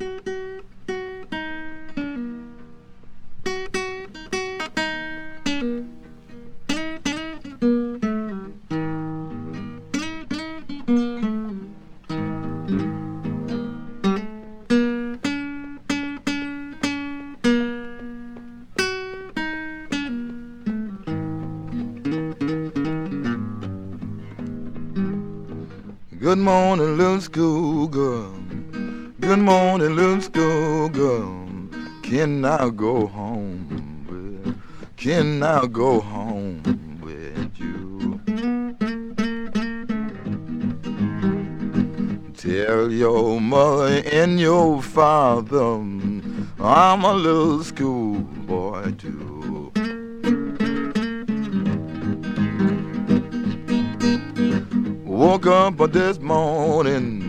Good morning, little schoolgirl. Good morning, little schoolgirl. Can I go home with? Can I go home with you? Tell your mother and your father I'm a little schoolboy too. Woke up this morning